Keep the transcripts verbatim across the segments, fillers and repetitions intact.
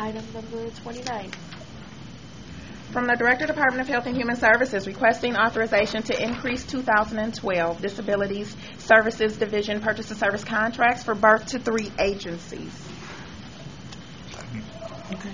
Item number twenty-nine. From the Director, Department of Health and Human Services, requesting authorization to increase two thousand twelve Disabilities Services Division Purchase and Service contracts for birth to three agencies. Okay.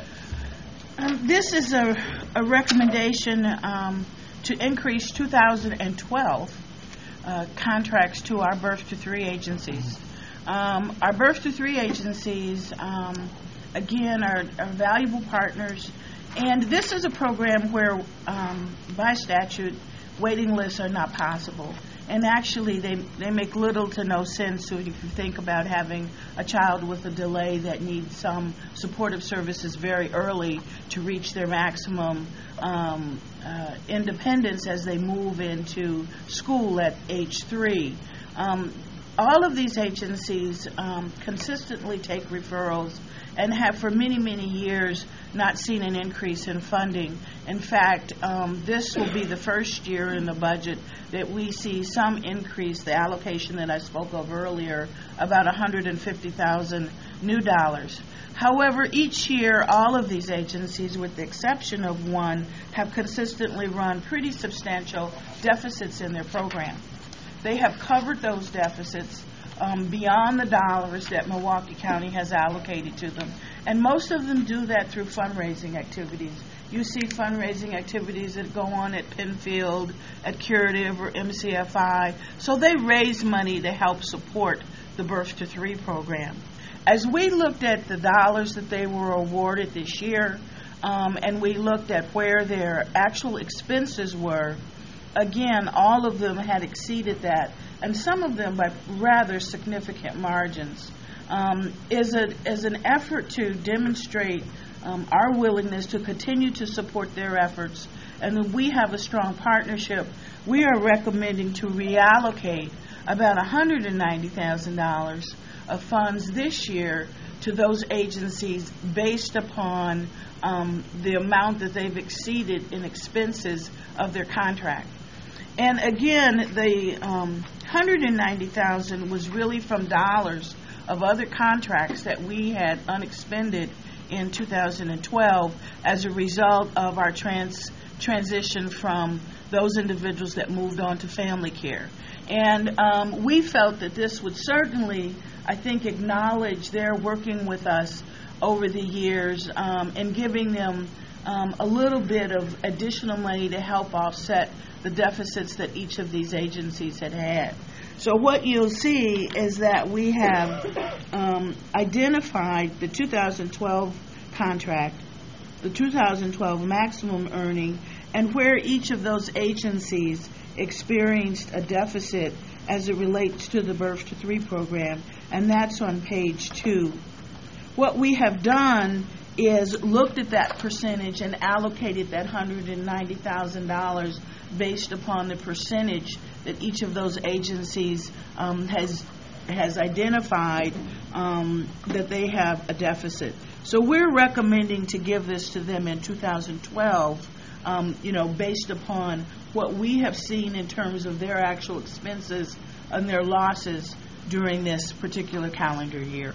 Um, this is a, a recommendation um, to increase two thousand twelve uh, contracts to our birth to three agencies. Um, our birth to three agencies, um, again, are, are valuable partners. And this is a program where, um, by statute, waiting lists are not possible. And actually, they, they make little to no sense so if you think about having a child with a delay that needs some supportive services very early to reach their maximum um, uh, independence as they move into school at age three. Um, all of these agencies um, consistently take referrals and have for many, many years not seen an increase in funding. In fact, um, this will be the first year in the budget that we see some increase, the allocation that I spoke of earlier, about one hundred fifty thousand new dollars. However, each year, all of these agencies, with the exception of one, have consistently run pretty substantial deficits in their program. They have covered those deficits Um, beyond the dollars that Milwaukee County has allocated to them. And most of them do that through fundraising activities. You see fundraising activities that go on at Penfield, at Curative, or M C F I. So they raise money to help support the Birth to Three program. As we looked at the dollars that they were awarded this year, um, and we looked at where their actual expenses were, again, all of them had exceeded that, and some of them by rather significant margins. Um, is, a, is an effort to demonstrate um, our willingness to continue to support their efforts, and that we have a strong partnership. We are recommending to reallocate about one hundred ninety thousand dollars of funds this year to those agencies based upon um, the amount that they've exceeded in expenses of their contract. And again, the um, one hundred ninety thousand dollars was really from dollars of other contracts that we had unexpended in two thousand twelve as a result of our trans transition from those individuals that moved on to family care. And um, we felt that this would certainly, I think, acknowledge their working with us over the years um, and giving them um, a little bit of additional money to help offset the deficits that each of these agencies had had. So what you'll see is that we have um, identified the two thousand twelve contract, the two thousand twelve maximum earning, and where each of those agencies experienced a deficit as it relates to the Birth to Three program, and that's on page two. What we have done is looked at that percentage and allocated that one hundred ninety thousand dollars based upon the percentage that each of those agencies um, has has identified um, that they have a deficit. So we're recommending to give this to them in two thousand twelve, um, you know, based upon what we have seen in terms of their actual expenses and their losses during this particular calendar year.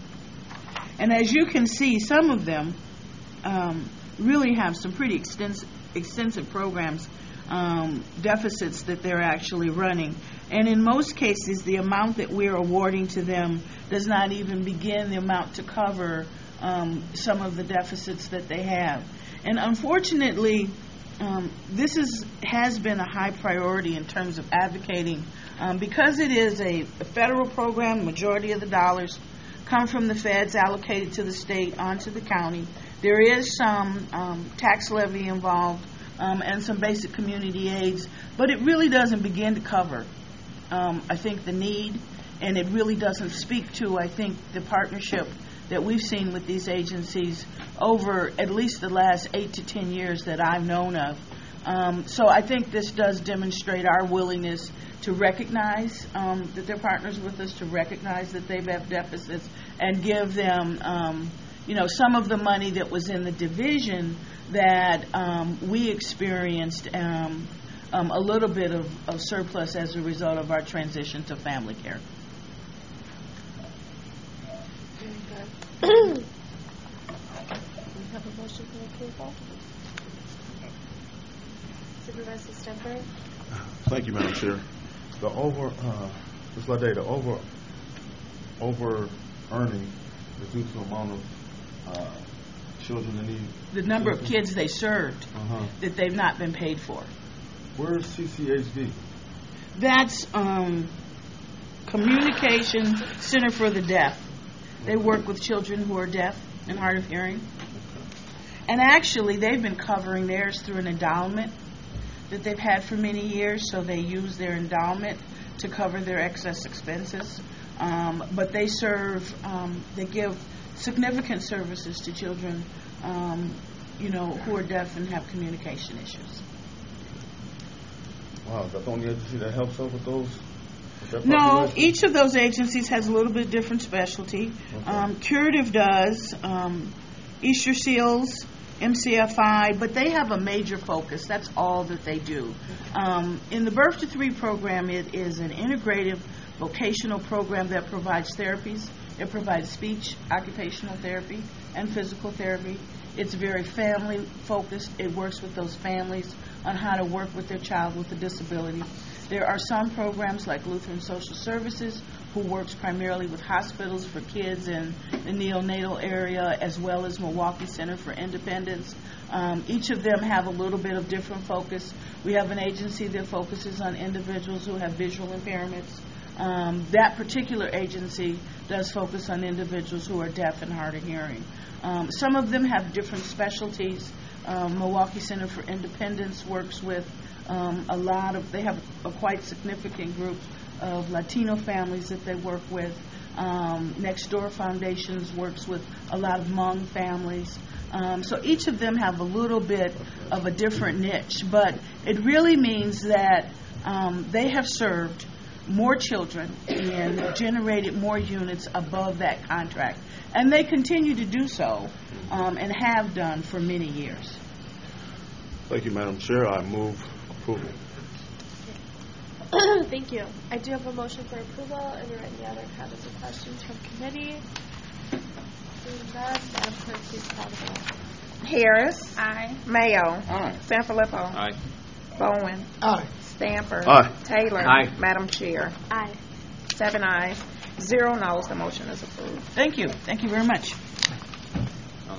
And as you can see, some of them um, really have some pretty extensive, extensive programs, um, deficits that they're actually running. And in most cases, the amount that we're awarding to them does not even begin the amount to cover um, some of the deficits that they have. And unfortunately, um, this is, has been a high priority in terms of advocating. Um, because it is a, a federal program, the majority of the dollars come from the feds allocated to the state onto the county. There is some um, tax levy involved um, and some basic community aids, but it really doesn't begin to cover, um, I think, the need, and it really doesn't speak to, I think, the partnership that we've seen with these agencies over at least the last eight to ten years that I've known of. Um, so I think this does demonstrate our willingness to recognize um, that they're partners with us, to recognize that they have deficits, and give them, um, you know, some of the money that was in the division that um, we experienced um, um, a little bit of, of surplus as a result of our transition to family care. Stamper. Thank you, Madam Chair. The over, uh, Miz Lade, the over, over earning is due to the amount of uh, children in need. The number of kids they served Uh-huh. that they've not been paid for. Where's C C H D? That's um, Communication Center for the Deaf. They work with children who are deaf and hard of hearing. And actually, they've been covering theirs through an endowment that they've had for many years, so they use their endowment to cover their excess expenses. Um, but they serve, um, they give significant services to children, um, you know, who are deaf and have communication issues. Wow, is that the only agency that helps out with those? With that No, population? each of those agencies has a little bit different specialty. Okay. Um, Curative does, um, Easter Seals, M C F I, but they have a major focus. That's all that they do. Um, in the Birth to Three program, it is an integrative vocational program that provides therapies. It provides speech, occupational therapy, and physical therapy. It's very family focused. It works with those families on how to work with their child with a disability. There are some programs like Lutheran Social Services, who works primarily with hospitals for kids in the neonatal area, as well as Milwaukee Center for Independence. Um, each of them have a little bit of different focus. We have an agency that focuses on individuals who have visual impairments. Um, that particular agency does focus on individuals who are deaf and hard of hearing. Um, some of them have different specialties. Um, Milwaukee Center for Independence works with um, a lot of, they have a quite significant group of Latino families that they work with. Um, Next Door Foundations works with a lot of Hmong families. Um, so each of them have a little bit of a different niche, but it really means that um, they have served more children and generated more units above that contract. And they continue to do so um, and have done for many years. Thank you, Madam Chair. I move approval. Thank you. I do have a motion for approval. Are there any other comments or questions from committee? Seeing none, Madam Clerk, please call the roll. Harris. Aye. Mayo. Aye. Sanfilippo. Aye. Bowen. Aye. Stamper. Aye. Taylor. Aye. Madam Chair. Aye. Seven ayes, zero noes. The motion is approved. Thank you. Thank you very much.